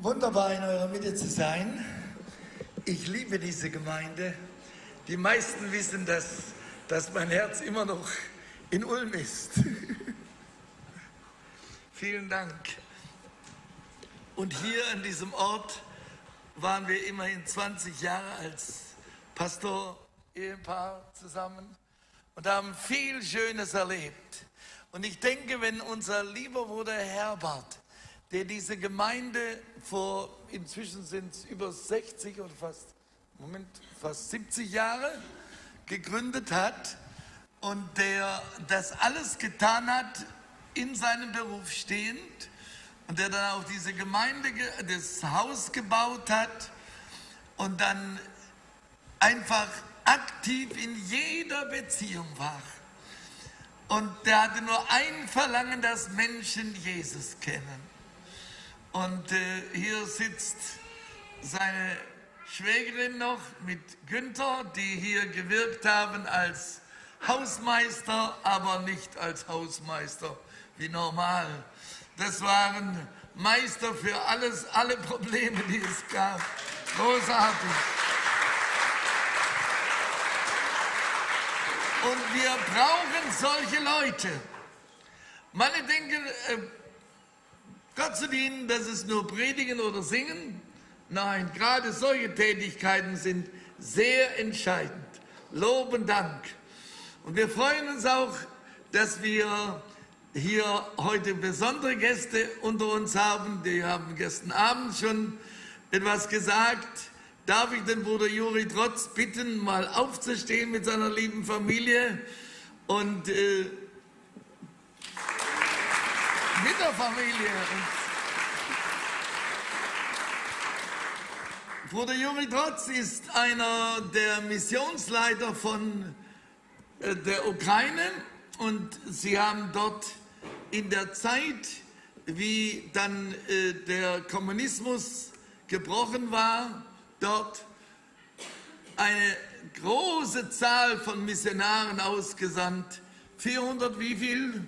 Wunderbar, in eurer Mitte zu sein. Ich liebe diese Gemeinde. Die meisten wissen, dass mein Herz immer noch in Ulm ist. Vielen Dank. Und hier an diesem Ort waren wir immerhin 20 Jahre als Pastor-Ehepaar zusammen und haben viel Schönes erlebt. Und ich denke, wenn unser lieber Bruder Herbert, der diese Gemeinde inzwischen sind es über 60 oder fast 70 Jahre gegründet hat und der das alles getan hat in seinem Beruf stehend und der dann auch diese Gemeinde, das Haus gebaut hat und dann einfach aktiv in jeder Beziehung war. Und der hatte nur ein Verlangen, dass Menschen Jesus kennen. Und hier sitzt seine Schwägerin noch mit Günther, die hier gewirkt haben als Hausmeister, aber nicht als Hausmeister wie normal. Das waren Meister für alle Probleme, die es gab. Großartig. Und wir brauchen solche Leute. Manche denken, Gott zu dienen, das ist nur Predigen oder Singen. Nein, gerade solche Tätigkeiten sind sehr entscheidend. Lob und Dank. Und wir freuen uns auch, dass wir hier heute besondere Gäste unter uns haben. Die haben gestern Abend schon etwas gesagt. Darf ich den Bruder Juri Trotz bitten, mal aufzustehen mit seiner lieben Familie und mit der Familie. Bruder Juri Trotz ist einer der Missionsleiter von der Ukraine und sie haben dort in der Zeit, wie dann der Kommunismus gebrochen war, dort eine große Zahl von Missionaren ausgesandt. 400 wie viel?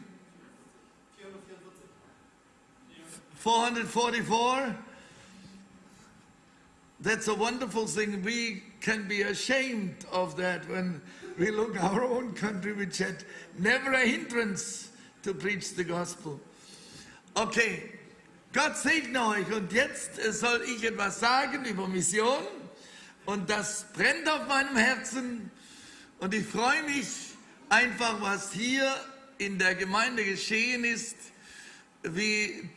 444. That's a wonderful thing. We can be ashamed of that when we look our own country, which had never a hindrance to preach the gospel. Okay, Gott segne euch. Und jetzt soll ich etwas sagen über Mission. Und das brennt auf meinem Herzen. Und ich freue mich einfach, was hier in der Gemeinde geschehen ist, wie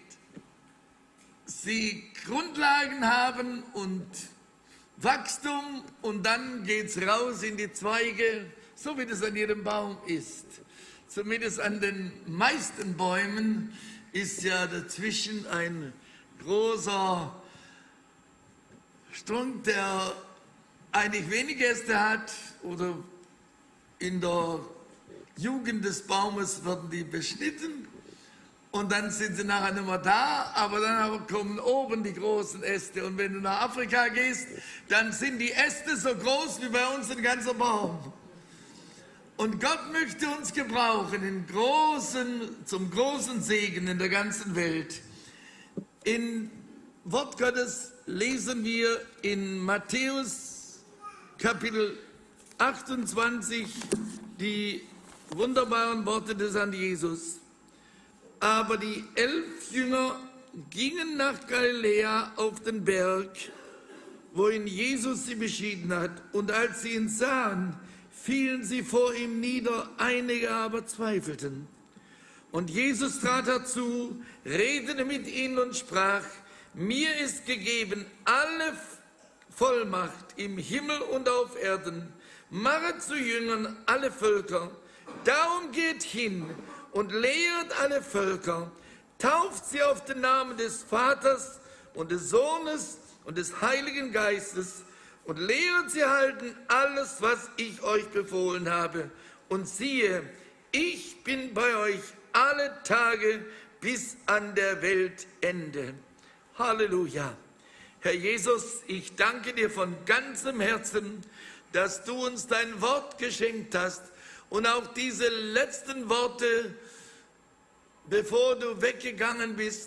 sie Grundlagen haben und Wachstum und dann geht es raus in die Zweige, so wie das an jedem Baum ist. Zumindest an den meisten Bäumen ist ja dazwischen ein großer Strunk, der eigentlich wenig Äste hat, oder in der Jugend des Baumes werden die beschnitten. Und dann sind sie nachher nicht mehr da, aber dann kommen oben die großen Äste. Und wenn du nach Afrika gehst, dann sind die Äste so groß wie bei uns ein ganzer Baum. Und Gott möchte uns gebrauchen zum großen Segen in der ganzen Welt. In Wort Gottes lesen wir in Matthäus Kapitel 28 die wunderbaren Worte des Herrn Jesus. Aber die 11 Jünger gingen nach Galiläa auf den Berg, wohin Jesus sie beschieden hat. Und als sie ihn sahen, fielen sie vor ihm nieder, einige aber zweifelten. Und Jesus trat herzu, redete mit ihnen und sprach: Mir ist gegeben alle Vollmacht im Himmel und auf Erden. Machet zu Jüngern alle Völker. Darum geht hin und lehret alle Völker, tauft sie auf den Namen des Vaters und des Sohnes und des Heiligen Geistes und lehret sie halten alles, was ich euch befohlen habe. Und siehe, ich bin bei euch alle Tage bis an der Weltende. Halleluja. Herr Jesus, ich danke dir von ganzem Herzen, dass du uns dein Wort geschenkt hast. Und auch diese letzten Worte, bevor du weggegangen bist,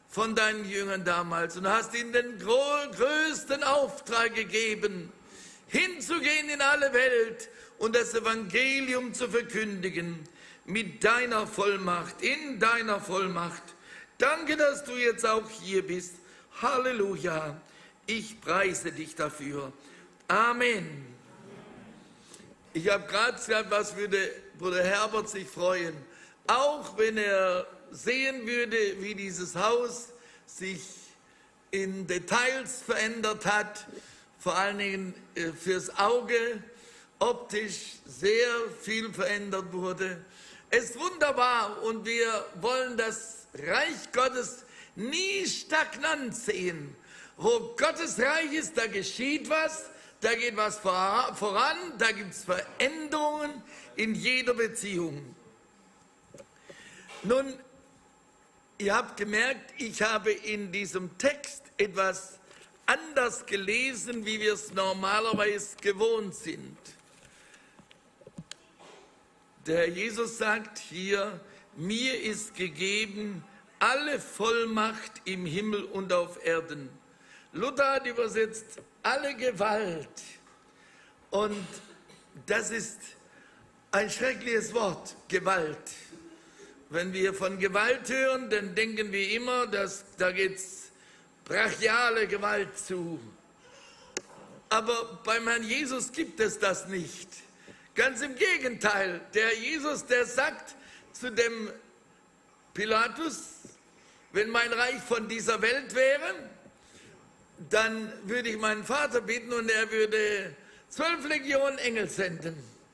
von deinen Jüngern damals und hast ihnen den größten Auftrag gegeben, hinzugehen in alle Welt und das Evangelium zu verkündigen mit deiner Vollmacht, in deiner Vollmacht. Danke, dass du jetzt auch hier bist. Halleluja. Ich preise dich dafür. Amen. Ich habe gerade gesagt, was würde Bruder Herbert sich freuen, auch wenn er sehen würde, wie dieses Haus sich in Details verändert hat, vor allen Dingen fürs Auge, optisch sehr viel verändert wurde. Es ist wunderbar und wir wollen das Reich Gottes nie stagnant sehen. Wo Gottes Reich ist, da geschieht was, da geht was voran, da gibt es Veränderungen in jeder Beziehung. Nun, ihr habt gemerkt, ich habe in diesem Text etwas anders gelesen, wie wir es normalerweise gewohnt sind. Der Herr Jesus sagt hier, mir ist gegeben alle Vollmacht im Himmel und auf Erden. Luther hat übersetzt, alle Gewalt. Und das ist ein schreckliches Wort, Gewalt. Wenn wir von Gewalt hören, dann denken wir immer, dass da geht's brachiale Gewalt zu. Aber beim Herrn Jesus gibt es das nicht. Ganz im Gegenteil. Der Jesus, der sagt zu dem Pilatus, wenn mein Reich von dieser Welt wäre, dann würde ich meinen Vater bitten und er würde 12 Legionen Engel senden.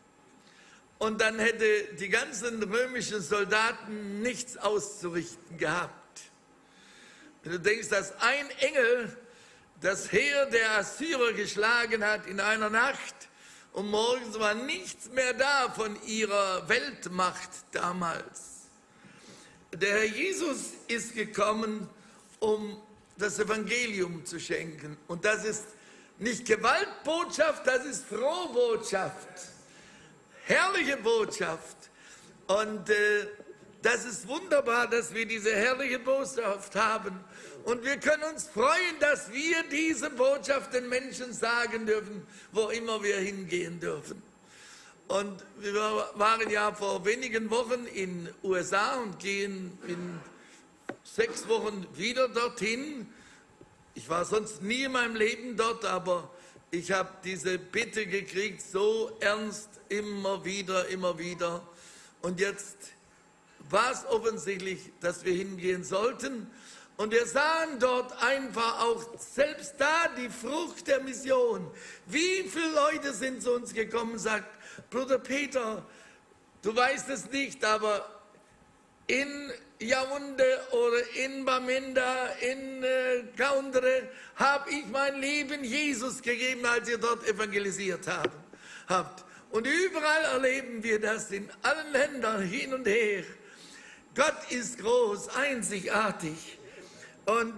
Und dann hätte die ganzen römischen Soldaten nichts auszurichten gehabt. Wenn du denkst, dass ein Engel das Heer der Assyrer geschlagen hat in einer Nacht und morgens war nichts mehr da von ihrer Weltmacht damals. Der Herr Jesus ist gekommen, um das Evangelium zu schenken. Und das ist nicht Gewaltbotschaft, das ist Frohbotschaft. Herrliche Botschaft. Und das ist wunderbar, dass wir diese herrliche Botschaft haben. Und wir können uns freuen, dass wir diese Botschaft den Menschen sagen dürfen, wo immer wir hingehen dürfen. Und wir waren ja vor wenigen Wochen in den USA und gehen in 6 Wochen wieder dorthin. Ich war sonst nie in meinem Leben dort, aber ich habe diese Bitte gekriegt, so ernst, immer wieder. Und jetzt war es offensichtlich, dass wir hingehen sollten. Und wir sahen dort einfach auch selbst da die Frucht der Mission. Wie viele Leute sind zu uns gekommen und sagen, Bruder Peter, du weißt es nicht, aber in Yaoundé oder in Bamenda, in Kaundere habe ich mein Leben Jesus gegeben, als ihr dort evangelisiert habt. Und überall erleben wir das, in allen Ländern hin und her. Gott ist groß, einzigartig. Und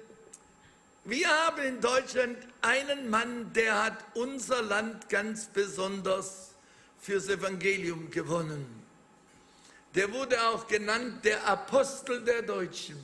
wir haben in Deutschland einen Mann, der hat unser Land ganz besonders fürs Evangelium gewonnen. Der wurde auch genannt der Apostel der Deutschen.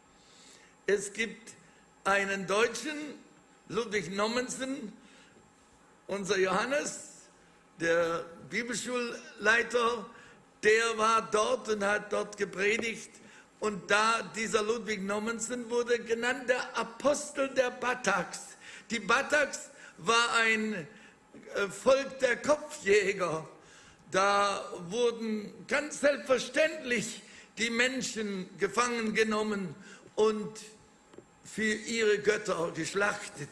Es gibt einen Deutschen, Ludwig Nommensen, unser Johannes, der Bibelschulleiter, der war dort und hat dort gepredigt. Und dieser Ludwig Nommensen wurde genannt der Apostel der Bataks. Die Bataks war ein Volk der Kopfjäger. Da wurden ganz selbstverständlich die Menschen gefangen genommen und für ihre Götter geschlachtet.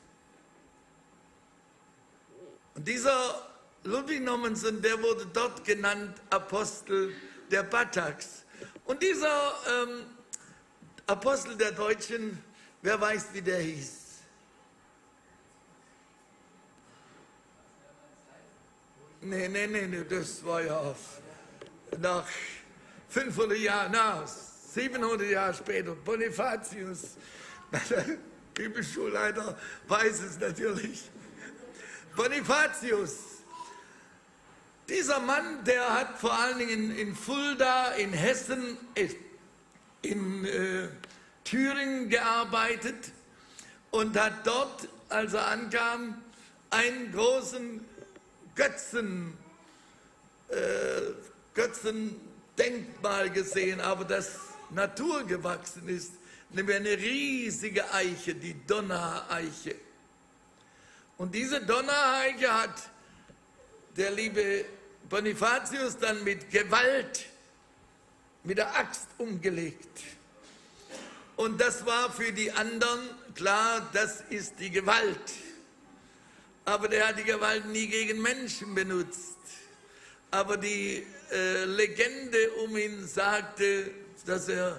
Und dieser Ludwig Nommensen, der wurde dort genannt Apostel der Bataks. Und dieser Apostel der Deutschen, wer weiß, wie der hieß? Nee, das war ja nach 500 Jahren, 700 Jahre später, Bonifatius, der Bibelschulleiter weiß es natürlich. Bonifatius, dieser Mann, der hat vor allen Dingen in Fulda, in Hessen, in Thüringen gearbeitet und hat dort, als er ankam, einen großen Götzendenkmal gesehen, aber das naturgewachsen ist, nämlich eine riesige Eiche, die Donnereiche. Und diese Donnereiche hat der liebe Bonifatius dann mit Gewalt, mit der Axt umgelegt. Und das war für die anderen klar, das ist die Gewalt. Aber der hat die Gewalt nie gegen Menschen benutzt. Aber die Legende um ihn sagte, dass er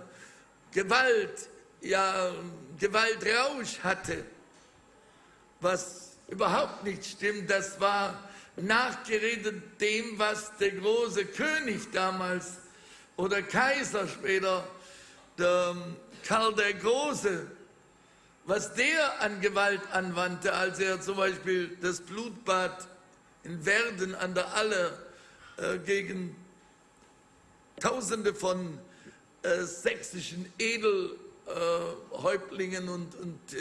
Gewaltrausch hatte, was überhaupt nicht stimmt. Das war nachgeredet dem, was der große König damals oder Kaiser später, der Karl der Große, was der an Gewalt anwandte, als er zum Beispiel das Blutbad in Werden an der Aller gegen Tausende von sächsischen Edelhäuptlingen und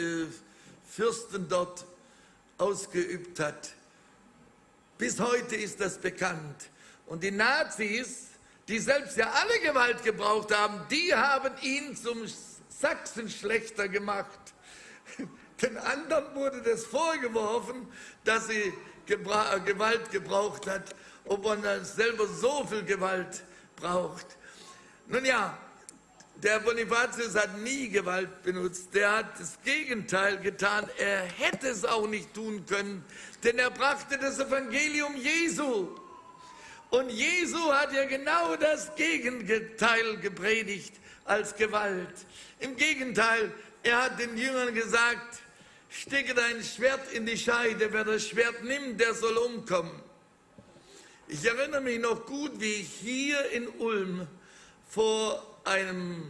Fürsten dort ausgeübt hat. Bis heute ist das bekannt. Und die Nazis, die selbst ja alle Gewalt gebraucht haben, die haben ihn zum Sachsenschlächter gemacht. Den anderen wurde das vorgeworfen, dass sie Gewalt gebraucht hat, ob man dann selber so viel Gewalt braucht. Nun ja, der Bonifatius hat nie Gewalt benutzt, der hat das Gegenteil getan, er hätte es auch nicht tun können, denn er brachte das Evangelium Jesu. Und Jesu hat ja genau das Gegenteil gepredigt als Gewalt. Im Gegenteil, er hat den Jüngern gesagt, stecke dein Schwert in die Scheide, wer das Schwert nimmt, der soll umkommen. Ich erinnere mich noch gut, wie ich hier in Ulm vor einem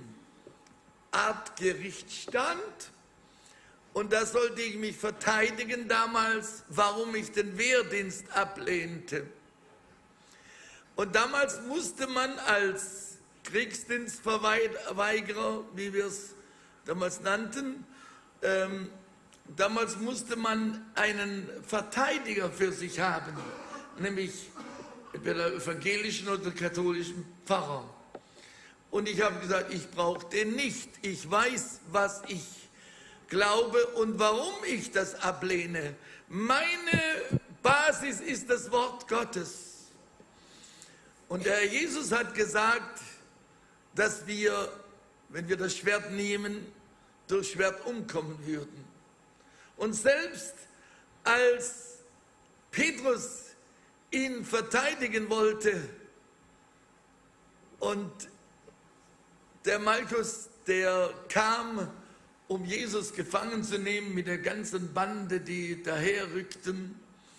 Artgericht stand und da sollte ich mich verteidigen damals, warum ich den Wehrdienst ablehnte. Und damals musste man als Kriegsdienstverweigerer, wie wir es damals nannten, damals musste man einen Verteidiger für sich haben, nämlich entweder evangelischen oder katholischen Pfarrer. Und ich habe gesagt, ich brauche den nicht. Ich weiß, was ich glaube und warum ich das ablehne. Meine Basis ist das Wort Gottes. Und der Herr Jesus hat gesagt, dass wir, wenn wir das Schwert nehmen, durch Schwert umkommen würden. Und selbst als Petrus ihn verteidigen wollte und der Malchus, der kam, um Jesus gefangen zu nehmen mit der ganzen Bande, die daherrückten.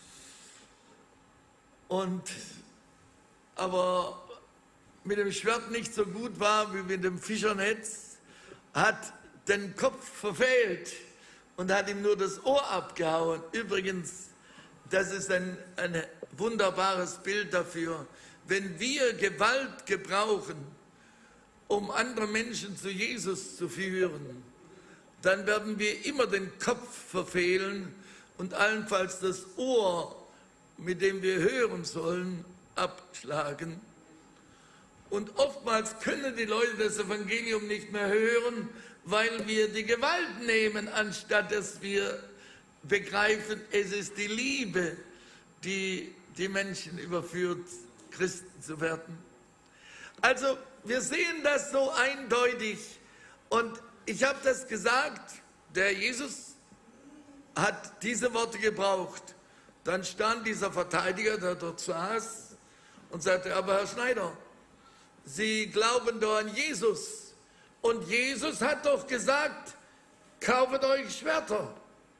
Aber mit dem Schwert nicht so gut war wie mit dem Fischernetz, hat den Kopf verfehlt und hat ihm nur das Ohr abgehauen. Übrigens, das ist ein wunderbares Bild dafür. Wenn wir Gewalt gebrauchen, um andere Menschen zu Jesus zu führen, dann werden wir immer den Kopf verfehlen und allenfalls das Ohr, mit dem wir hören sollen, abschlagen. Und oftmals können die Leute das Evangelium nicht mehr hören, weil wir die Gewalt nehmen, anstatt dass wir begreifen, es ist die Liebe, die die Menschen überführt, Christen zu werden. Also wir sehen das so eindeutig und ich habe das gesagt, der Jesus hat diese Worte gebraucht. Dann stand dieser Verteidiger, der dort saß und sagte, aber Herr Schneider, Sie glauben doch an Jesus und Jesus hat doch gesagt, kauft euch Schwerter.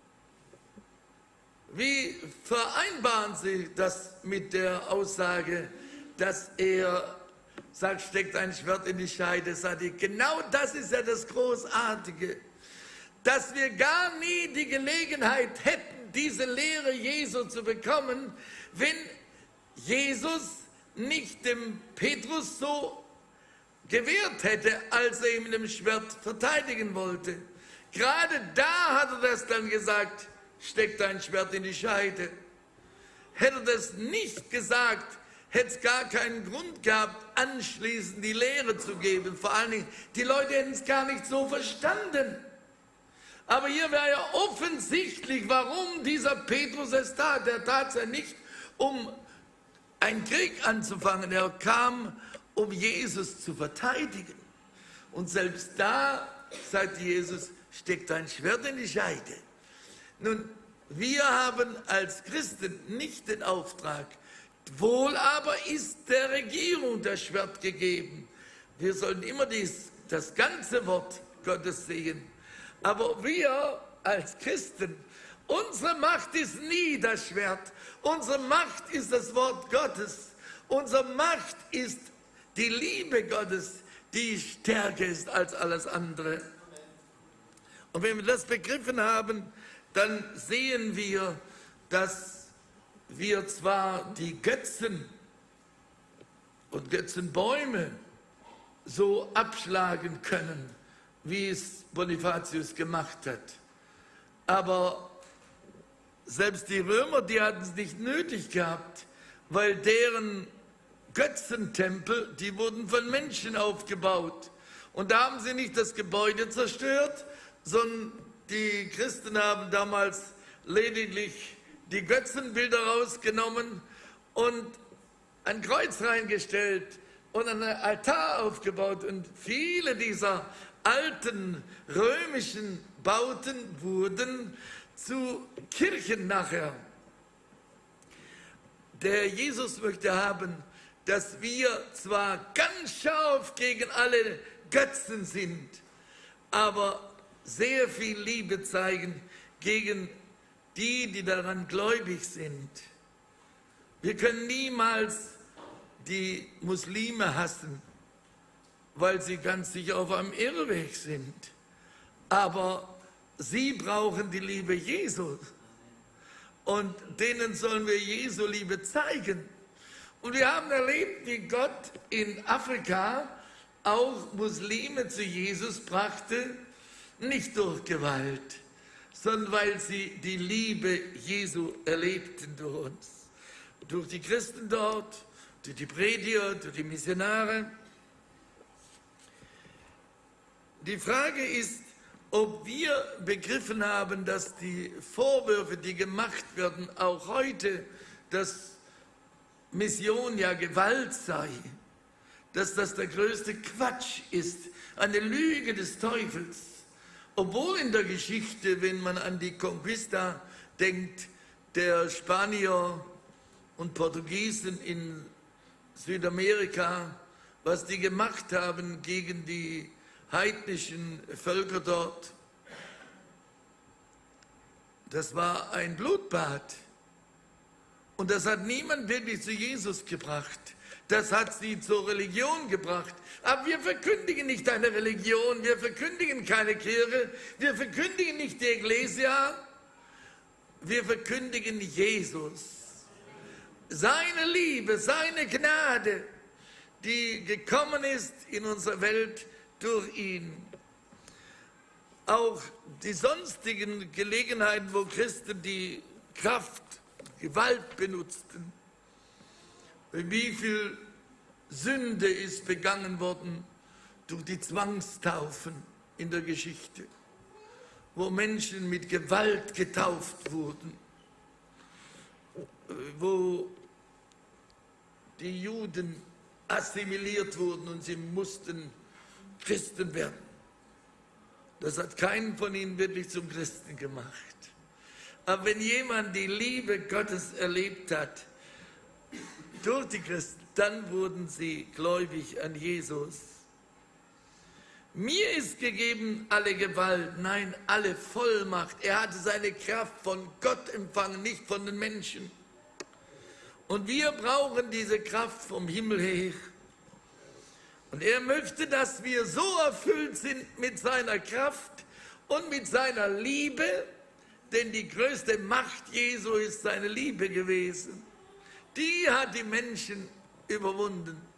Wie vereinbaren Sie das mit der Aussage, dass er sagt, steckt ein Schwert in die Scheide? Sagt ich, genau das ist ja das Großartige, dass wir gar nie die Gelegenheit hätten, diese Lehre Jesu zu bekommen, wenn Jesus nicht dem Petrus so gewehrt hätte, als er ihn mit dem Schwert verteidigen wollte. Gerade da hat er das dann gesagt, steck dein Schwert in die Scheide. Hätte er das nicht gesagt, hätte es gar keinen Grund gehabt, anschließend die Lehre zu geben. Vor allen Dingen, die Leute hätten es gar nicht so verstanden. Aber hier wäre ja offensichtlich, warum dieser Petrus es tat. Er tat es ja nicht, um einen Krieg anzufangen. Er kam, um Jesus zu verteidigen. Und selbst da sagt Jesus, steck dein Schwert in die Scheide. Nun, wir haben als Christen nicht den Auftrag, wohl aber ist der Regierung das Schwert gegeben. Wir sollten immer das ganze Wort Gottes sehen. Aber wir als Christen, unsere Macht ist nie das Schwert. Unsere Macht ist das Wort Gottes. Unsere Macht ist die Liebe Gottes, die stärker ist als alles andere. Und wenn wir das begriffen haben, dann sehen wir, dass wir zwar die Götzen und Götzenbäume so abschlagen können, wie es Bonifatius gemacht hat. Aber selbst die Römer, die hatten es nicht nötig gehabt, weil deren Götzentempel, die wurden von Menschen aufgebaut. Und da haben sie nicht das Gebäude zerstört, sondern die Christen haben damals lediglich die Götzenbilder rausgenommen und ein Kreuz reingestellt und einen Altar aufgebaut. Und viele dieser alten römischen Bauten wurden zu Kirchen nachher. Der Jesus möchte haben, dass wir zwar ganz scharf gegen alle Götzen sind, aber sehr viel Liebe zeigen gegen die, die daran gläubig sind. Wir können niemals die Muslime hassen, weil sie ganz sicher auf einem Irrweg sind. Aber sie brauchen die Liebe Jesu. Und denen sollen wir Jesu Liebe zeigen. Und wir haben erlebt, wie Gott in Afrika auch Muslime zu Jesus brachte, nicht durch Gewalt, sondern weil sie die Liebe Jesu erlebten durch uns. Durch die Christen dort, durch die Prediger, durch die Missionare. Die Frage ist, ob wir begriffen haben, dass die Vorwürfe, die gemacht werden, auch heute, dass Mission ja Gewalt sei, dass das der größte Quatsch ist, eine Lüge des Teufels. Obwohl in der Geschichte, wenn man an die Conquista denkt, der Spanier und Portugiesen in Südamerika, was die gemacht haben gegen die heidnischen Völker dort, das war ein Blutbad. Und das hat niemand wirklich zu Jesus gebracht. Das hat sie zur Religion gebracht. Aber wir verkündigen nicht eine Religion, wir verkündigen keine Kirche, wir verkündigen nicht die Ekklesia, wir verkündigen Jesus. Seine Liebe, seine Gnade, die gekommen ist in unsere Welt durch ihn. Auch die sonstigen Gelegenheiten, wo Christen die Kraft, Gewalt benutzten, wie viel Sünde ist begangen worden durch die Zwangstaufen in der Geschichte, wo Menschen mit Gewalt getauft wurden, wo die Juden assimiliert wurden und sie mussten Christen werden. Das hat keinen von ihnen wirklich zum Christen gemacht. Aber wenn jemand die Liebe Gottes erlebt hat, durch die Christen, dann wurden sie gläubig an Jesus. Mir ist gegeben alle Gewalt, nein, alle Vollmacht. Er hatte seine Kraft von Gott empfangen, nicht von den Menschen. Und wir brauchen diese Kraft vom Himmel her. Und er möchte, dass wir so erfüllt sind mit seiner Kraft und mit seiner Liebe, denn die größte Macht Jesu ist seine Liebe gewesen. Die hat die Menschen überwunden.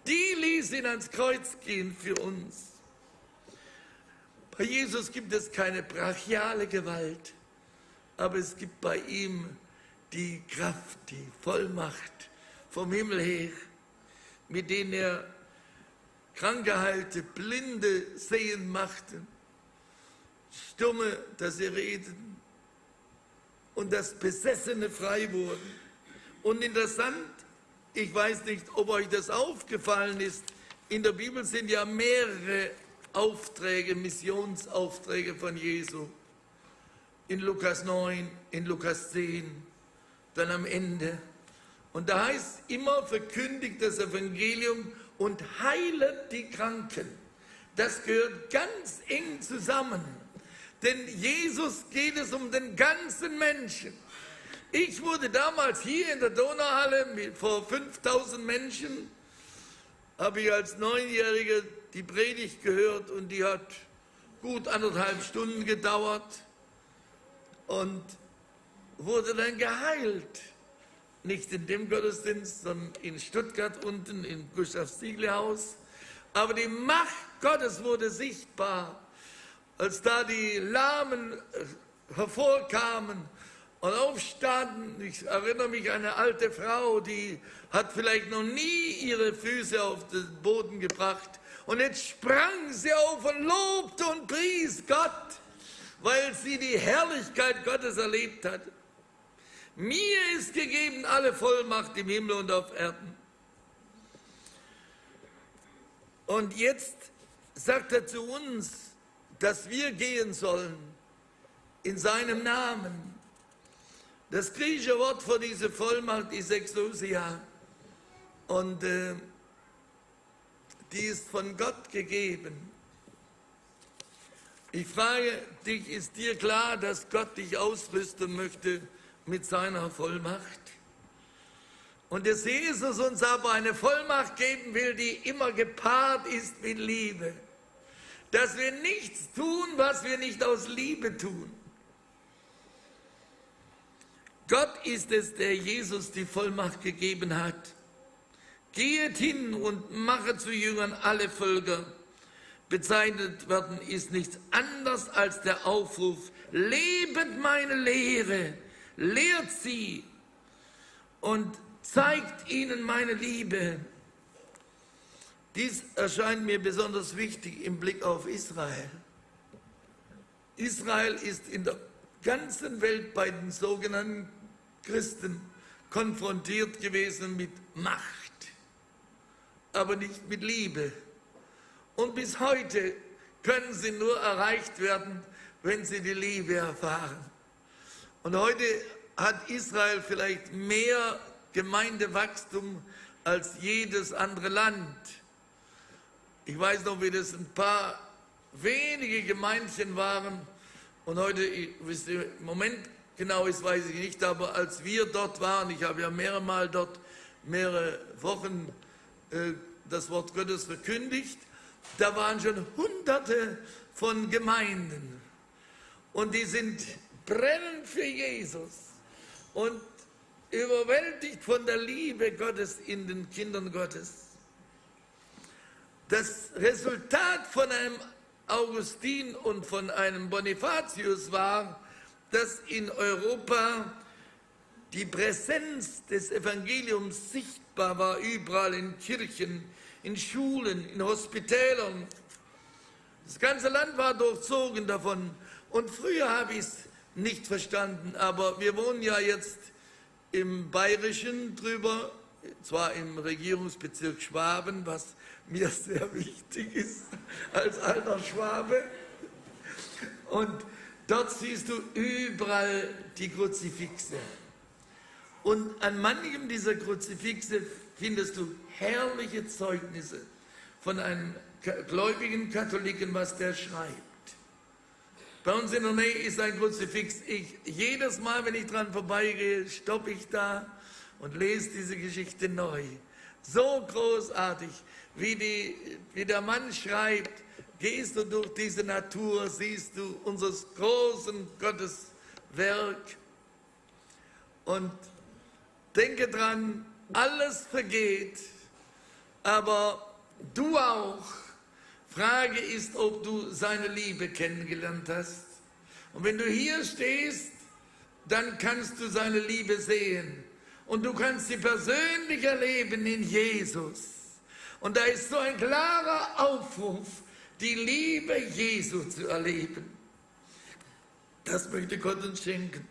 Die ließ ihn ans Kreuz gehen für uns. Bei Jesus gibt es keine brachiale Gewalt, aber es gibt bei ihm die Kraft, die Vollmacht vom Himmel her, mit denen er Kranke heilte, Blinde sehen machte, Stumme, dass sie reden und dass Besessene frei wurden. Und interessant, ich weiß nicht, ob euch das aufgefallen ist, in der Bibel sind ja mehrere Aufträge, Missionsaufträge von Jesu. In Lukas 9, in Lukas 10, dann am Ende. Und da heißt immer, verkündigt das Evangelium und heilet die Kranken. Das gehört ganz eng zusammen. Denn Jesus geht es um den ganzen Menschen. Ich wurde damals hier in der Donauhalle vor 5000 Menschen, habe ich als 9-Jähriger die Predigt gehört und die hat gut 1,5 Stunden gedauert und wurde dann geheilt. Nicht in dem Gottesdienst, sondern in Stuttgart unten im Gustav-Stiegle-Haus. Aber die Macht Gottes wurde sichtbar, als da die Lahmen hervorkamen und aufstanden. Ich erinnere mich an eine alte Frau, die hat vielleicht noch nie ihre Füße auf den Boden gebracht. Und jetzt sprang sie auf und lobte und pries Gott, weil sie die Herrlichkeit Gottes erlebt hat. Mir ist gegeben alle Vollmacht im Himmel und auf Erden. Und jetzt sagt er zu uns, dass wir gehen sollen in seinem Namen. Das griechische Wort für diese Vollmacht ist Exousia. Und die ist von Gott gegeben. Ich frage dich, ist dir klar, dass Gott dich ausrüsten möchte mit seiner Vollmacht? Und dass Jesus uns aber eine Vollmacht geben will, die immer gepaart ist mit Liebe. Dass wir nichts tun, was wir nicht aus Liebe tun. Gott ist es, der Jesus die Vollmacht gegeben hat. Geht hin und mache zu Jüngern alle Völker. Bezeichnet werden ist nichts anderes als der Aufruf, lebet meine Lehre, lehrt sie und zeigt ihnen meine Liebe. Dies erscheint mir besonders wichtig im Blick auf Israel. Israel ist in der ganzen Welt bei den sogenannten Christen konfrontiert gewesen mit Macht, aber nicht mit Liebe. Und bis heute können sie nur erreicht werden, wenn sie die Liebe erfahren. Und heute hat Israel vielleicht mehr Gemeindewachstum als jedes andere Land. Ich weiß noch, wie das ein paar wenige Gemeindchen waren. Und heute, wisst ihr, im Moment genau ist, weiß ich nicht, aber als wir dort waren, ich habe ja mehrere Wochen das Wort Gottes verkündigt, da waren schon Hunderte von Gemeinden. Und die sind brennend für Jesus und überwältigt von der Liebe Gottes in den Kindern Gottes. Das Resultat von einem Augustin und von einem Bonifatius war, dass in Europa die Präsenz des Evangeliums sichtbar war, überall in Kirchen, in Schulen, in Hospitälern. Das ganze Land war durchzogen davon. Und früher habe ich es nicht verstanden, aber wir wohnen ja jetzt im Bayerischen drüber, zwar im Regierungsbezirk Schwaben, was mir sehr wichtig ist als alter Schwabe. Und dort siehst du überall die Kruzifixe. Und an manchem dieser Kruzifixe findest du herrliche Zeugnisse von einem gläubigen Katholiken, was der schreibt. Bei uns in der Nähe ist ein Kruzifix. Jedes Mal, wenn ich dran vorbeigehe, stoppe ich da und lese diese Geschichte neu. So großartig, wie der Mann schreibt, gehst du durch diese Natur, siehst du unseres großen Gottes Werk und denke dran, alles vergeht, aber du auch. Frage ist, ob du seine Liebe kennengelernt hast. Und wenn du hier stehst, dann kannst du seine Liebe sehen. Und du kannst sie persönlich erleben in Jesus. Und da ist so ein klarer Aufruf, die Liebe Jesu zu erleben. Das möchte Gott uns schenken.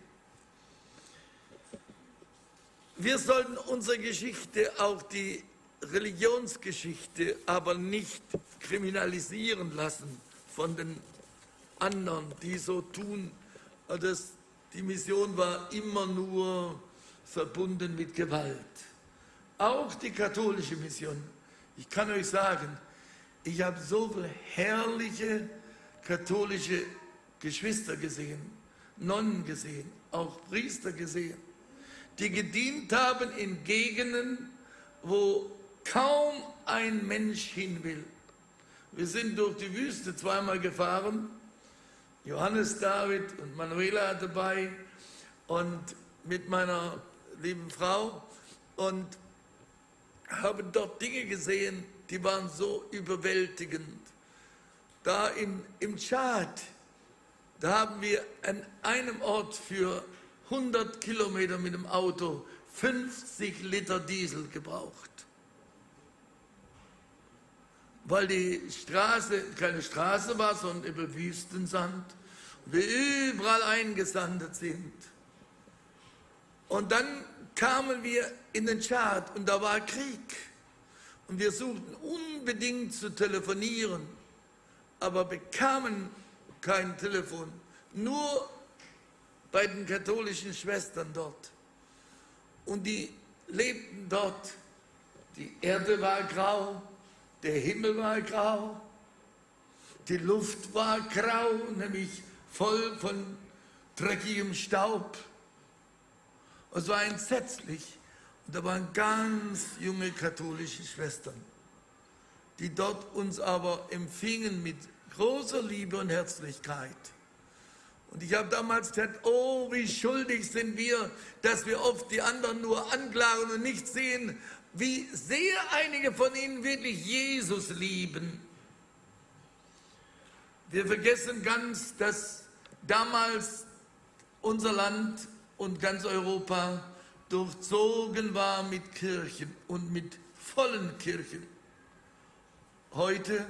Wir sollten unsere Geschichte, auch die Religionsgeschichte, aber nicht kriminalisieren lassen von den anderen, die so tun. Die Mission war immer nur verbunden mit Gewalt. Auch die katholische Mission. Ich kann euch sagen, ich habe so viele herrliche katholische Geschwister gesehen, Nonnen gesehen, auch Priester gesehen, die gedient haben in Gegenden, wo kaum ein Mensch hin will. Wir sind durch die Wüste zweimal gefahren, Johannes, David und Manuela dabei und mit meiner lieben Frau, und haben dort Dinge gesehen, die waren so überwältigend. Da im Tschad, da haben wir an einem Ort für 100 Kilometer mit dem Auto 50 Liter Diesel gebraucht. Weil die Straße keine Straße war, sondern über Wüstensand. Und wir überall eingesandet sind. Und dann kamen wir in den Tschad und da war Krieg. Und wir suchten unbedingt zu telefonieren, aber bekamen kein Telefon. Nur bei den katholischen Schwestern dort. Und die lebten dort. Die Erde war grau, der Himmel war grau, die Luft war grau, nämlich voll von dreckigem Staub. Es war entsetzlich. Und da waren ganz junge katholische Schwestern, die dort uns aber empfingen mit großer Liebe und Herzlichkeit. Und ich habe damals gedacht, oh, wie schuldig sind wir, dass wir oft die anderen nur anklagen und nicht sehen, wie sehr einige von ihnen wirklich Jesus lieben. Wir vergessen ganz, dass damals unser Land und ganz Europa durchzogen war mit Kirchen und mit vollen Kirchen. Heute,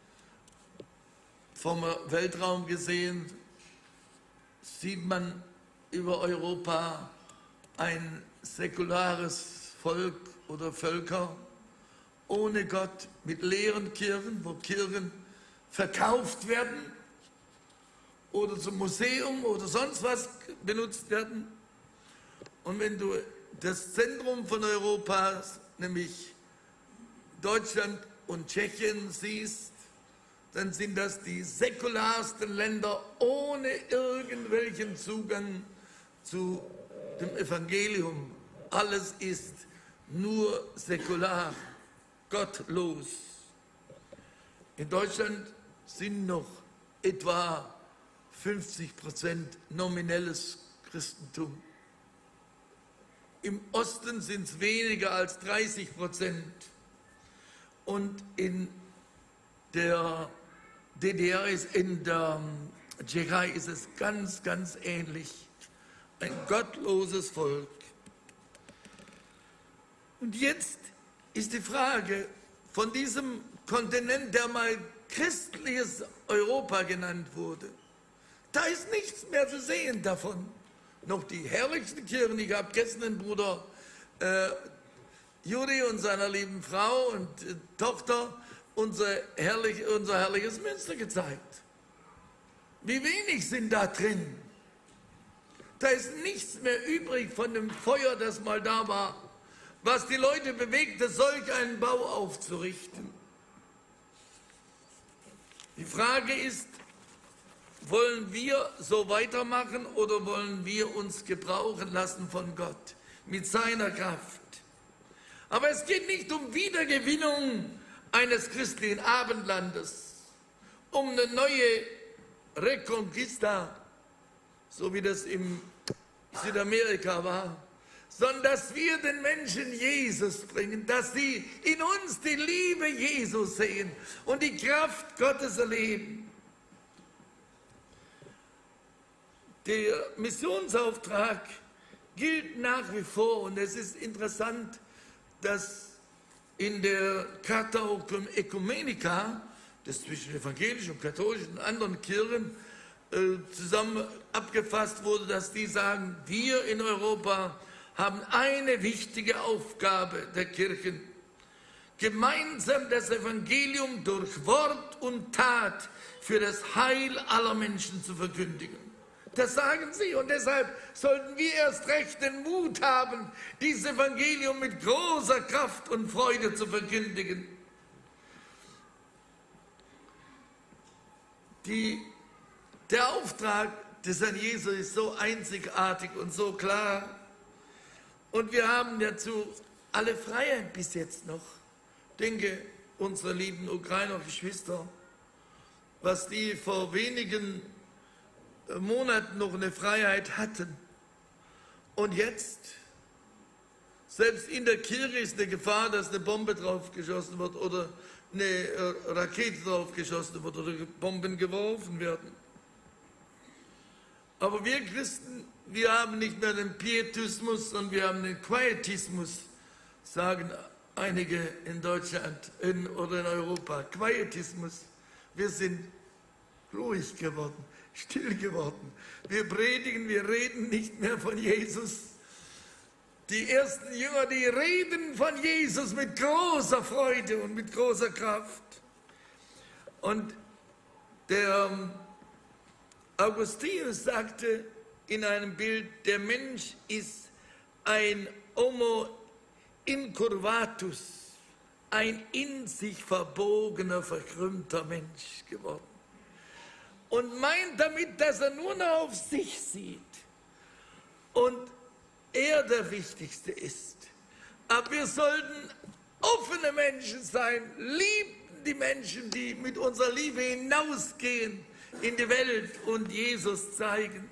vom Weltraum gesehen, sieht man über Europa ein säkulares Volk oder Völker ohne Gott, mit leeren Kirchen, wo Kirchen verkauft werden oder zum Museum oder sonst was benutzt werden. Und wenn du das Zentrum von Europas, nämlich Deutschland und Tschechien, siehst, dann sind das die säkularsten Länder ohne irgendwelchen Zugang zu dem Evangelium. Alles ist nur säkular, gottlos. In Deutschland sind noch etwa 50% nominelles Christentum. Im Osten sind es weniger als 30%. Und in der DDR, in der Tschechei ist es ganz, ganz ähnlich. Ein gottloses Volk. Und jetzt ist die Frage von diesem Kontinent, der mal christliches Europa genannt wurde. Da ist nichts mehr zu sehen davon. Noch die herrlichsten Kirchen. Ich habe gestern den Bruder Juri und seiner lieben Frau und Tochter unser herrliches Münster gezeigt. Wie wenig sind da drin? Da ist nichts mehr übrig von dem Feuer, das mal da war, was die Leute bewegte, solch einen Bau aufzurichten. Die Frage ist, wollen wir so weitermachen oder wollen wir uns gebrauchen lassen von Gott mit seiner Kraft? Aber es geht nicht um Wiedergewinnung eines christlichen Abendlandes, um eine neue Reconquista, so wie das in Südamerika war, sondern dass wir den Menschen Jesus bringen, dass sie in uns die Liebe Jesus sehen und die Kraft Gottes erleben. Der Missionsauftrag gilt nach wie vor, und es ist interessant, dass in der Charta Oecumenica, das zwischen evangelischen und katholischen und anderen Kirchen zusammen abgefasst wurde, dass die sagen, wir in Europa haben eine wichtige Aufgabe der Kirchen, gemeinsam das Evangelium durch Wort und Tat für das Heil aller Menschen zu verkündigen. Das sagen sie, und deshalb sollten wir erst recht den Mut haben, dieses Evangelium mit großer Kraft und Freude zu verkündigen. Der Auftrag des Herrn Jesus ist so einzigartig und so klar. Und wir haben dazu alle Freiheit bis jetzt noch. Ich denke, unsere lieben Ukrainer Geschwister, was die vor wenigen Monaten noch eine Freiheit hatten. Und jetzt, selbst in der Kirche ist eine Gefahr, dass eine Bombe draufgeschossen wird oder eine Rakete draufgeschossen wird oder Bomben geworfen werden. Aber wir Christen, wir haben nicht mehr den Pietismus, sondern wir haben den Quietismus, sagen einige in Deutschland oder in Europa. Quietismus. Wir sind ruhig geworden, still geworden. Wir predigen, wir reden nicht mehr von Jesus. Die ersten Jünger, die reden von Jesus mit großer Freude und mit großer Kraft. Und der Augustinus sagte in einem Bild, der Mensch ist ein Homo incurvatus, ein in sich verbogener, verkrümmter Mensch geworden. Und meint damit, dass er nur noch auf sich sieht und er der Wichtigste ist. Aber wir sollten offene Menschen sein, lieben die Menschen, die mit unserer Liebe hinausgehen in die Welt und Jesus zeigen.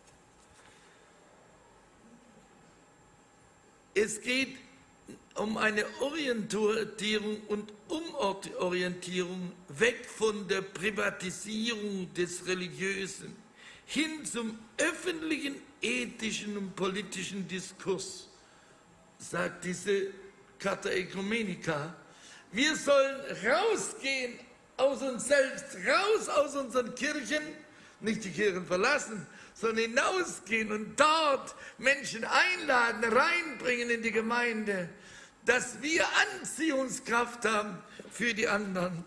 Es geht um eine Orientierung und Umorientierung weg von der Privatisierung des Religiösen hin zum öffentlichen, ethischen und politischen Diskurs, sagt diese Charta Oecumenica. Wir sollen rausgehen aus uns selbst, raus aus unseren Kirchen, nicht die Kirchen verlassen, sondern hinausgehen und dort Menschen einladen, reinbringen in die Gemeinde, dass wir Anziehungskraft haben für die anderen.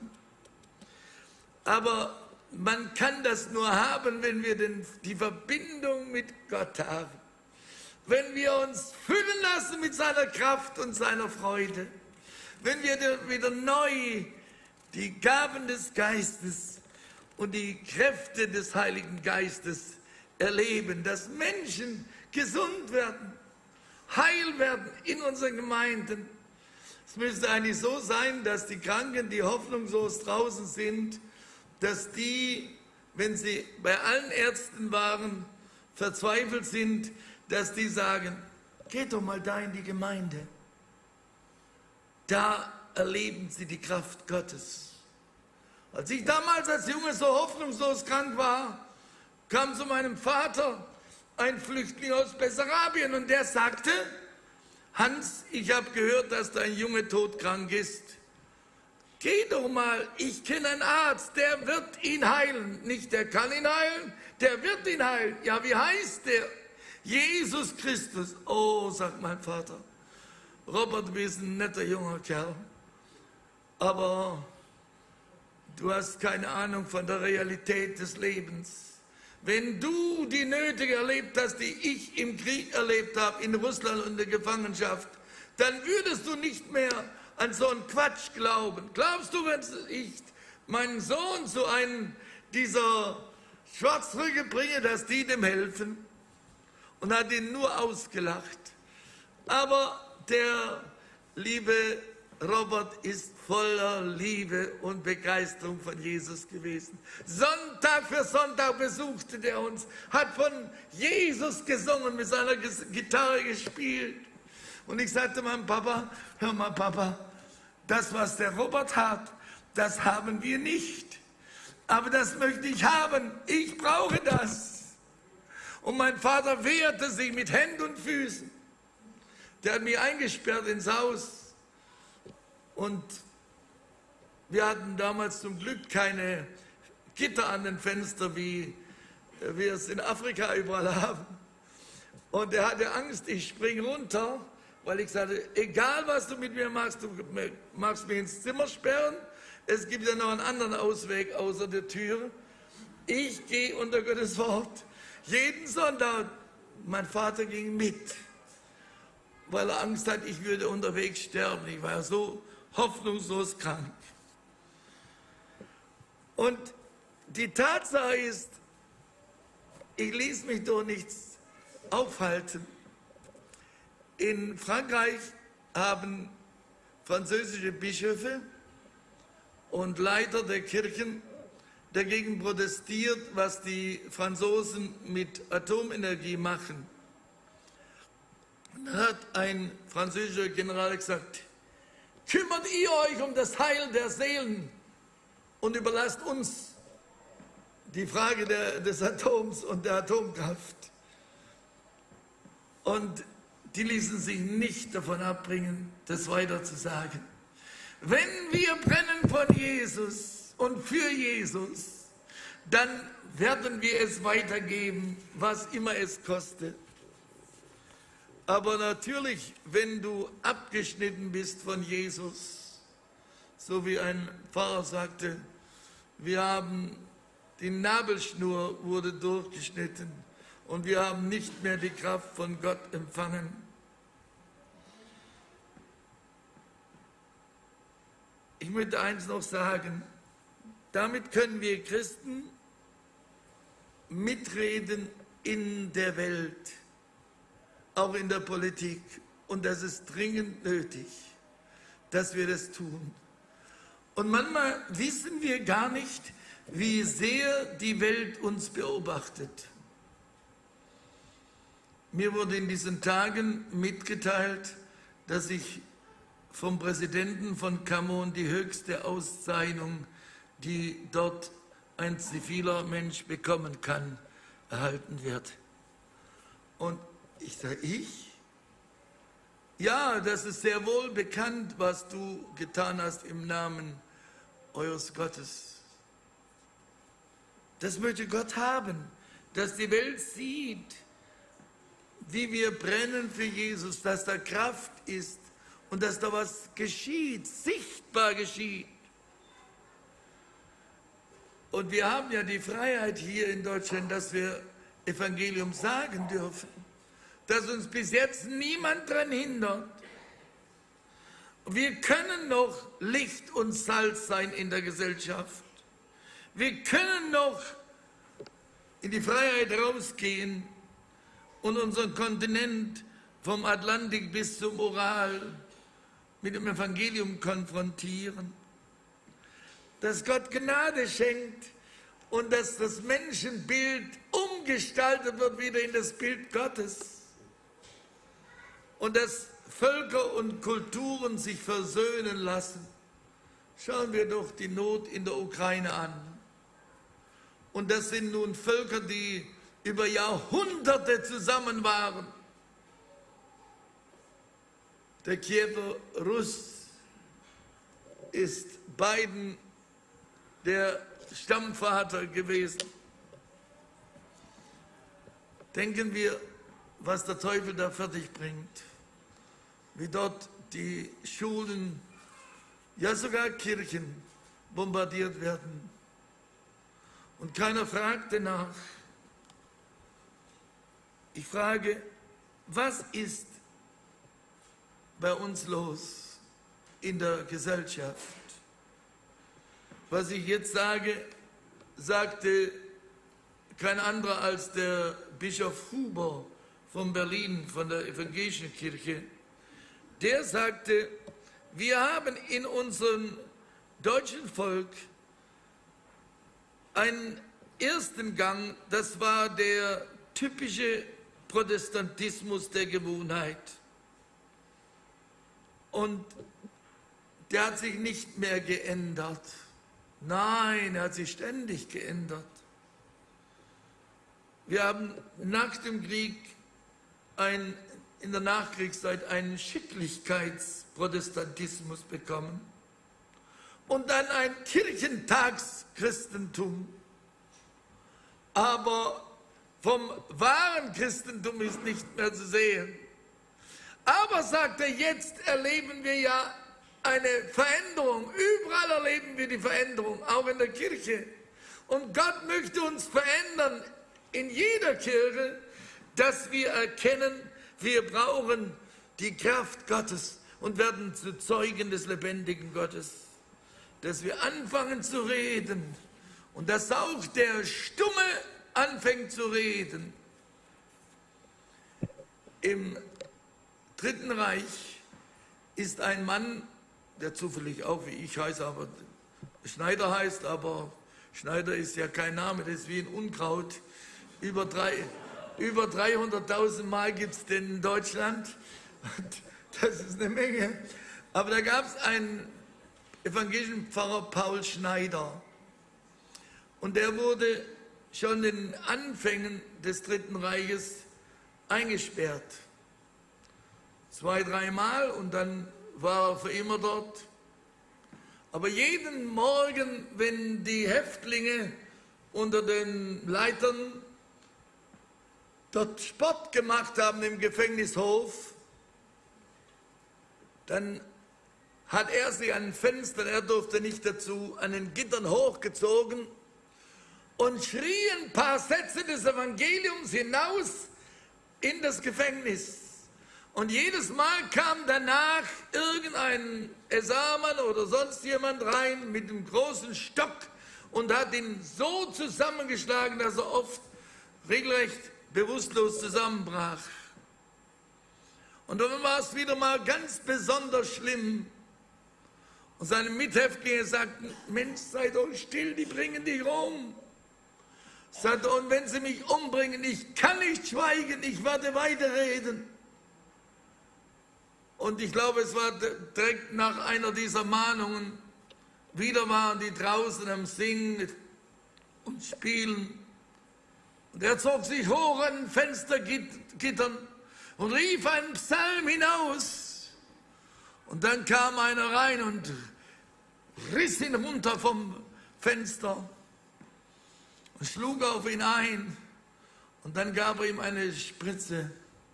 Aber man kann das nur haben, wenn wir die Verbindung mit Gott haben. Wenn wir uns füllen lassen mit seiner Kraft und seiner Freude. Wenn wir wieder neu die Gaben des Geistes und die Kräfte des Heiligen Geistes erleben, dass Menschen gesund werden, heil werden in unseren Gemeinden. Es müsste eigentlich so sein, dass die Kranken, die hoffnungslos draußen sind, dass die, wenn sie bei allen Ärzten waren, verzweifelt sind, dass die sagen, geht doch mal da in die Gemeinde. Da erleben sie die Kraft Gottes. Als ich damals als Junge so hoffnungslos krank war, kam zu meinem Vater ein Flüchtling aus Bessarabien und der sagte, Hans, ich habe gehört, dass dein Junge todkrank ist. Geh doch mal, ich kenne einen Arzt, der wird ihn heilen. Nicht der kann ihn heilen, der wird ihn heilen. Ja, wie heißt der? Jesus Christus. Oh, sagt mein Vater, Robert, du bist ein netter junger Kerl, aber du hast keine Ahnung von der Realität des Lebens. Wenn du die Nöte erlebt hast, die ich im Krieg erlebt habe, in Russland und der Gefangenschaft, dann würdest du nicht mehr an so einen Quatsch glauben. Glaubst du, wenn ich meinen Sohn zu einem dieser Schwarzröcke bringe, dass die dem helfen? Und hat ihn nur ausgelacht. Aber der liebe Robert ist voller Liebe und Begeisterung von Jesus gewesen. Sonntag für Sonntag besuchte der uns, hat von Jesus gesungen, mit seiner Gitarre gespielt. Und ich sagte meinem Papa, hör mal Papa, das was der Robert hat, das haben wir nicht. Aber das möchte ich haben, ich brauche das. Und mein Vater wehrte sich mit Händen und Füßen. Der hat mich eingesperrt ins Haus. Und wir hatten damals zum Glück keine Gitter an den Fenstern, wie wir es in Afrika überall haben. Und er hatte Angst, ich springe runter, weil ich sagte, egal was du mit mir machst, du magst mich ins Zimmer sperren, es gibt ja noch einen anderen Ausweg außer der Tür. Ich gehe unter Gottes Wort. Jeden Sonntag, mein Vater ging mit, weil er Angst hat, ich würde unterwegs sterben. Ich war so hoffnungslos krank. Und die Tatsache ist, ich ließ mich durch nichts aufhalten. In Frankreich haben französische Bischöfe und Leiter der Kirchen dagegen protestiert, was die Franzosen mit Atomenergie machen. Und dann hat ein französischer General gesagt, kümmert ihr euch um das Heil der Seelen und überlasst uns die Frage des Atoms und der Atomkraft. Und die ließen sich nicht davon abbringen, das weiter zu sagen. Wenn wir brennen von Jesus und für Jesus, dann werden wir es weitergeben, was immer es kostet. Aber natürlich, wenn du abgeschnitten bist von Jesus, so wie ein Pfarrer sagte, wir haben, die Nabelschnur wurde durchgeschnitten und wir haben nicht mehr die Kraft von Gott empfangen. Ich möchte eins noch sagen, damit können wir Christen mitreden in der Welt, auch in der Politik. Und das ist dringend nötig, dass wir das tun. Und manchmal wissen wir gar nicht, wie sehr die Welt uns beobachtet. Mir wurde in diesen Tagen mitgeteilt, dass ich vom Präsidenten von Cameroun die höchste Auszeichnung, die dort ein ziviler Mensch bekommen kann, erhalten wird. Und ich sage, ich? Ja, das ist sehr wohl bekannt, was du getan hast im Namen eures Gottes. Das möchte Gott haben, dass die Welt sieht, wie wir brennen für Jesus, dass da Kraft ist und dass da was geschieht, sichtbar geschieht. Und wir haben ja die Freiheit hier in Deutschland, dass wir Evangelium sagen dürfen, dass uns bis jetzt niemand daran hindert. Wir können noch Licht und Salz sein in der Gesellschaft. Wir können noch in die Freiheit rausgehen und unseren Kontinent vom Atlantik bis zum Ural mit dem Evangelium konfrontieren. Dass Gott Gnade schenkt und dass das Menschenbild umgestaltet wird wieder in das Bild Gottes. Und dass Völker und Kulturen sich versöhnen lassen. Schauen wir doch die Not in der Ukraine an. Und das sind nun Völker, die über Jahrhunderte zusammen waren. Der Kiewer Russ ist Biden der Stammvater gewesen. Denken wir, was der Teufel da fertig bringt, wie dort die Schulen, ja sogar Kirchen bombardiert werden. Und keiner fragte nach. Ich frage, was ist bei uns los in der Gesellschaft? Was ich jetzt sage, sagte kein anderer als der Bischof Huber von Berlin, von der Evangelischen Kirche. Der sagte, wir haben in unserem deutschen Volk einen ersten Gang, das war der typische Protestantismus der Gewohnheit. Und der hat sich nicht mehr geändert. Nein, er hat sich ständig geändert. Wir haben nach dem Krieg in der Nachkriegszeit einen Schicklichkeitsprotestantismus bekommen und dann ein Kirchentagschristentum. Aber vom wahren Christentum ist nicht mehr zu sehen. Aber, sagt er, jetzt erleben wir ja eine Veränderung. Überall erleben wir die Veränderung, auch in der Kirche. Und Gott möchte uns verändern in jeder Kirche, dass wir erkennen, wir brauchen die Kraft Gottes und werden zu Zeugen des lebendigen Gottes. Dass wir anfangen zu reden und dass auch der Stumme anfängt zu reden. Im Dritten Reich ist ein Mann, der zufällig auch wie ich heiße, aber Schneider heißt, aber Schneider ist ja kein Name, das ist wie ein Unkraut. Über 300.000 Mal gibt es den in Deutschland. Das ist eine Menge. Aber da gab es einen evangelischen Pfarrer Paul Schneider. Und der wurde schon in den Anfängen des Dritten Reiches eingesperrt. 2, 3 Mal und dann war er für immer dort. Aber jeden Morgen, wenn die Häftlinge unter den Leitern dort Sport gemacht haben im Gefängnishof, dann hat er sich an den Fenstern, er durfte nicht dazu, an den Gittern hochgezogen und schrie ein paar Sätze des Evangeliums hinaus in das Gefängnis. Und jedes Mal kam danach irgendein Esamann oder sonst jemand rein mit einem großen Stock und hat ihn so zusammengeschlagen, dass er oft regelrecht bewusstlos zusammenbrach. Und dann war es wieder mal ganz besonders schlimm. Und seine Mithäftlinge sagten, Mensch, sei doch still, die bringen dich um. Sagte, und wenn sie mich umbringen, ich kann nicht schweigen, ich werde weiterreden. Und ich glaube, es war direkt nach einer dieser Mahnungen, wieder waren die draußen am Singen und Spielen. Und er zog sich hoch an den Fenstergittern und rief einen Psalm hinaus. Und dann kam einer rein und riss ihn runter vom Fenster und schlug auf ihn ein. Und dann gab er ihm eine Spritze.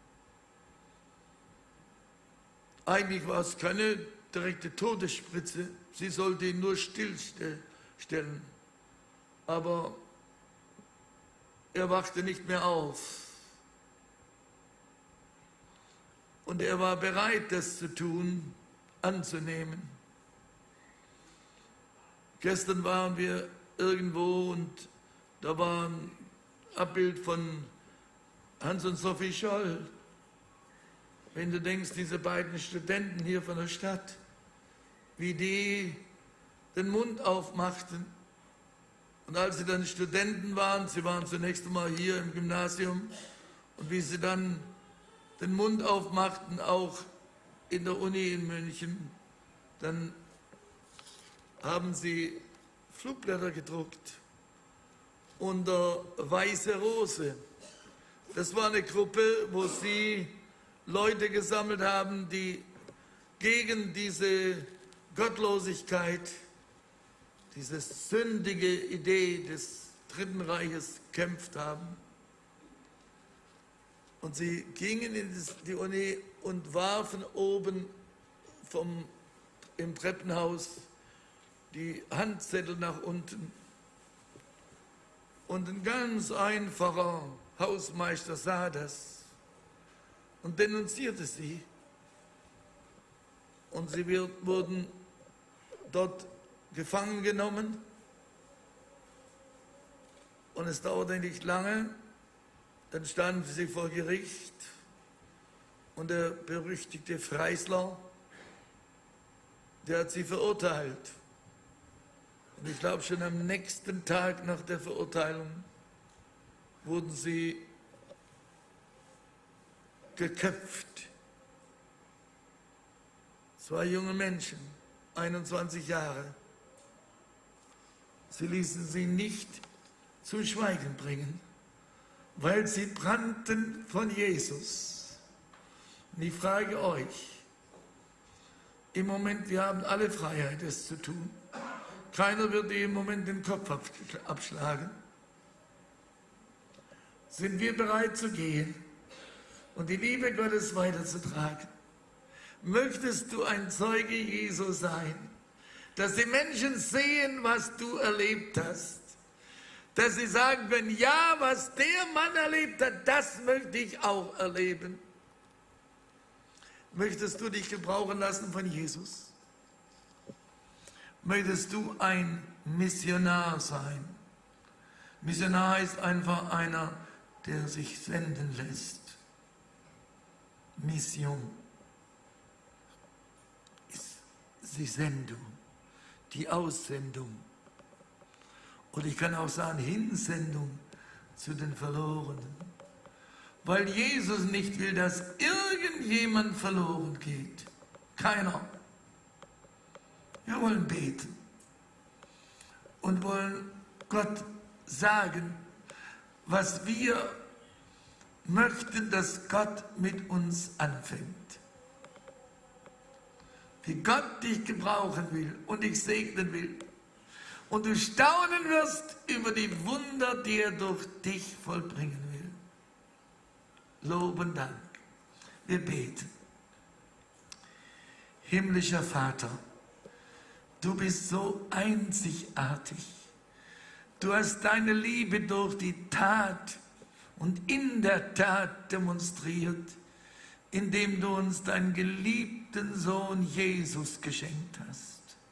Eigentlich war es keine direkte Todesspritze. Sie sollte ihn nur stillstellen. Aber er wachte nicht mehr auf. Und er war bereit, das zu tun, anzunehmen. Gestern waren wir irgendwo und da war ein Abbild von Hans und Sophie Scholl. Wenn du denkst, diese beiden Studenten hier von der Stadt, wie die den Mund aufmachten. Und als sie dann Studenten waren, sie waren zunächst einmal hier im Gymnasium, und wie sie dann den Mund aufmachten, auch in der Uni in München, dann haben sie Flugblätter gedruckt unter Weiße Rose. Das war eine Gruppe, wo sie Leute gesammelt haben, die gegen diese Gottlosigkeit, diese sündige Idee des Dritten Reiches gekämpft haben. Und sie gingen in die Uni und warfen oben im Treppenhaus die Handzettel nach unten. Und ein ganz einfacher Hausmeister sah das und denunzierte sie. Und sie wurden dort gefangen genommen. Und es dauerte nicht lange, dann standen sie vor Gericht und der berüchtigte Freisler der hat sie verurteilt. Und ich glaube, schon am nächsten Tag nach der Verurteilung wurden sie geköpft. 2 junge Menschen, 21 Jahre. Sie ließen sie nicht zum Schweigen bringen, weil sie brannten von Jesus. Und ich frage euch, im Moment, wir haben alle Freiheit, es zu tun. Keiner wird dir im Moment den Kopf abschlagen. Sind wir bereit zu gehen und die Liebe Gottes weiterzutragen? Möchtest du ein Zeuge Jesu sein, dass die Menschen sehen, was du erlebt hast? Dass sie sagen können, ja, was der Mann erlebt hat, das möchte ich auch erleben. Möchtest du dich gebrauchen lassen von Jesus? Möchtest du ein Missionar sein? Missionar heißt einfach einer, der sich senden lässt. Mission ist die Sendung, die Aussendung. Und ich kann auch sagen, Hinsendung zu den Verlorenen. Weil Jesus nicht will, dass irgendjemand verloren geht. Keiner. Wir wollen beten und wollen Gott sagen, was wir möchten, dass Gott mit uns anfängt. Wie Gott dich gebrauchen will und dich segnen will. Und du staunen wirst über die Wunder, die er durch dich vollbringen will. Lob und Dank. Wir beten. Himmlischer Vater, du bist so einzigartig. Du hast deine Liebe durch die Tat und in der Tat demonstriert, indem du uns deinen geliebten Sohn Jesus geschenkt hast.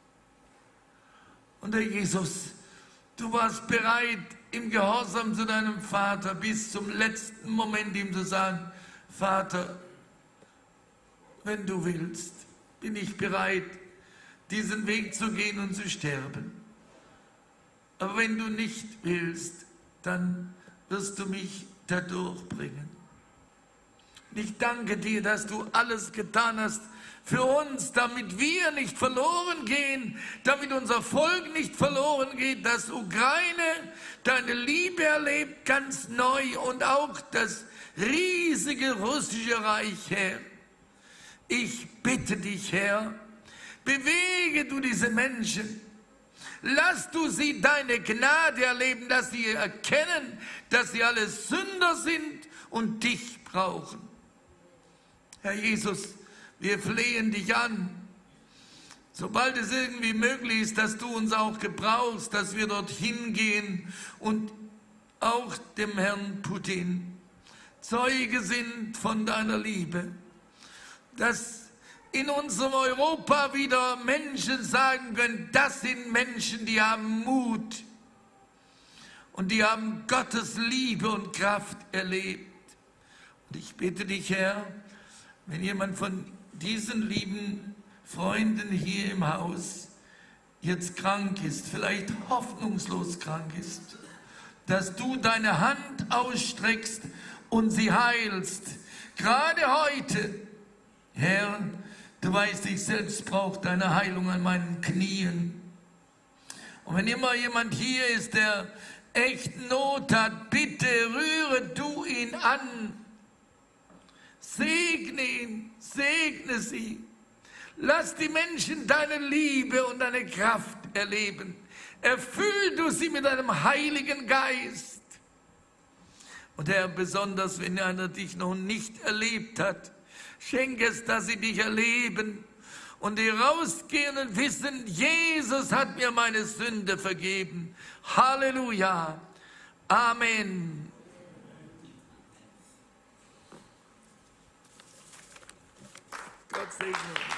Und Herr Jesus, du warst bereit, im Gehorsam zu deinem Vater bis zum letzten Moment ihm zu sagen, Vater, wenn du willst, bin ich bereit, diesen Weg zu gehen und zu sterben. Aber wenn du nicht willst, dann wirst du mich dadurch bringen. Ich danke dir, dass du alles getan hast für uns, damit wir nicht verloren gehen, damit unser Volk nicht verloren geht, dass Ukraine deine Liebe erlebt, ganz neu, und auch das riesige russische Reich, Herr. Ich bitte dich, Herr, bewege du diese Menschen. Lass du sie deine Gnade erleben, dass sie erkennen, dass sie alle Sünder sind und dich brauchen. Herr Jesus, wir flehen dich an, sobald es irgendwie möglich ist, dass du uns auch gebrauchst, dass wir dorthin gehen und auch dem Herrn Putin Zeuge sind von deiner Liebe, dass in unserem Europa wieder Menschen sagen können, das sind Menschen, die haben Mut und die haben Gottes Liebe und Kraft erlebt. Und ich bitte dich, Herr, wenn jemand von diesen lieben Freunden hier im Haus jetzt krank ist, vielleicht hoffnungslos krank ist, dass du deine Hand ausstreckst und sie heilst. Gerade heute, Herr, du weißt, ich selbst brauche deine Heilung an meinen Knien. Und wenn immer jemand hier ist, der echt Not hat, bitte rühre du ihn an. Segne ihn, segne sie. Lass die Menschen deine Liebe und deine Kraft erleben. Erfüll du sie mit deinem Heiligen Geist. Und Herr, besonders wenn einer dich noch nicht erlebt hat, schenke es, dass sie dich erleben und die rausgehen und wissen, Jesus hat mir meine Sünde vergeben. Halleluja. Amen. Gott segne.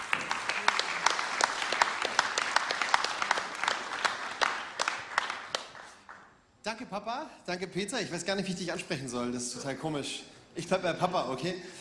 Danke, Papa. Danke, Peter. Ich weiß gar nicht, wie ich dich ansprechen soll. Das ist total komisch. Ich bleib bei Papa, okay?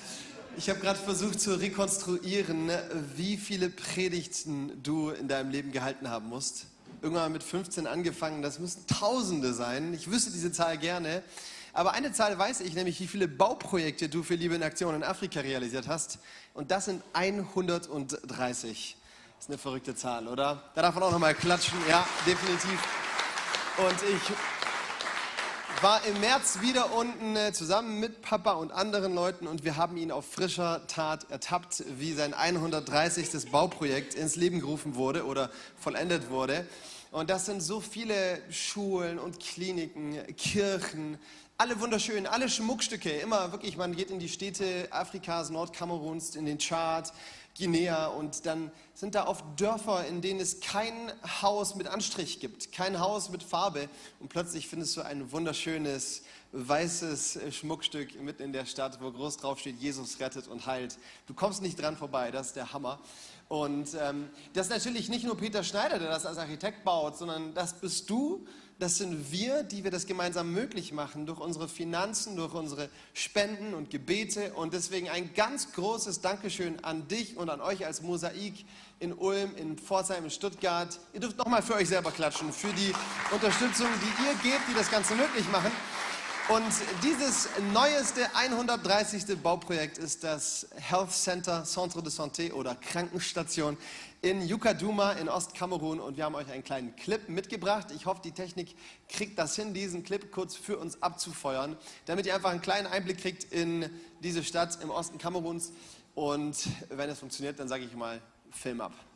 Ich habe gerade versucht zu rekonstruieren, wie viele Predigten du in deinem Leben gehalten haben musst. Irgendwann mal mit 15 angefangen, das müssen Tausende sein. Ich wüsste diese Zahl gerne. Aber eine Zahl weiß ich, nämlich wie viele Bauprojekte du für Liebe in Aktion in Afrika realisiert hast. Und das sind 130. Das ist eine verrückte Zahl, oder? Da darf man auch nochmal klatschen. Ja, definitiv. Und ich war im März wieder unten zusammen mit Papa und anderen Leuten und wir haben ihn auf frischer Tat ertappt, wie sein 130. Bauprojekt ins Leben gerufen wurde oder vollendet wurde. Und das sind so viele Schulen und Kliniken, Kirchen, alle wunderschön, alle Schmuckstücke. Immer wirklich, man geht in die Städte Afrikas, Nordkameruns, in den Tschad, Guinea und dann sind da oft Dörfer, in denen es kein Haus mit Anstrich gibt, kein Haus mit Farbe und plötzlich findest du ein wunderschönes weißes Schmuckstück mitten in der Stadt, wo groß drauf steht, Jesus rettet und heilt. Du kommst nicht dran vorbei, das ist der Hammer. Und das ist natürlich nicht nur Peter Schneider, der das als Architekt baut, sondern das bist du, das sind wir, die wir das gemeinsam möglich machen, durch unsere Finanzen, durch unsere Spenden und Gebete. Und deswegen ein ganz großes Dankeschön an dich und an euch als Mosaik in Ulm, in Pforzheim, in Stuttgart. Ihr dürft nochmal für euch selber klatschen, für die Unterstützung, die ihr gebt, die das Ganze möglich machen. Und dieses neueste 130. Bauprojekt ist das Health Center, Centre de Santé oder Krankenstation in Yukaduma in Ostkamerun. Und wir haben euch einen kleinen Clip mitgebracht. Ich hoffe, die Technik kriegt das hin, diesen Clip kurz für uns abzufeuern, damit ihr einfach einen kleinen Einblick kriegt in diese Stadt im Osten Kameruns. Und wenn es funktioniert, dann sage ich mal, Film ab.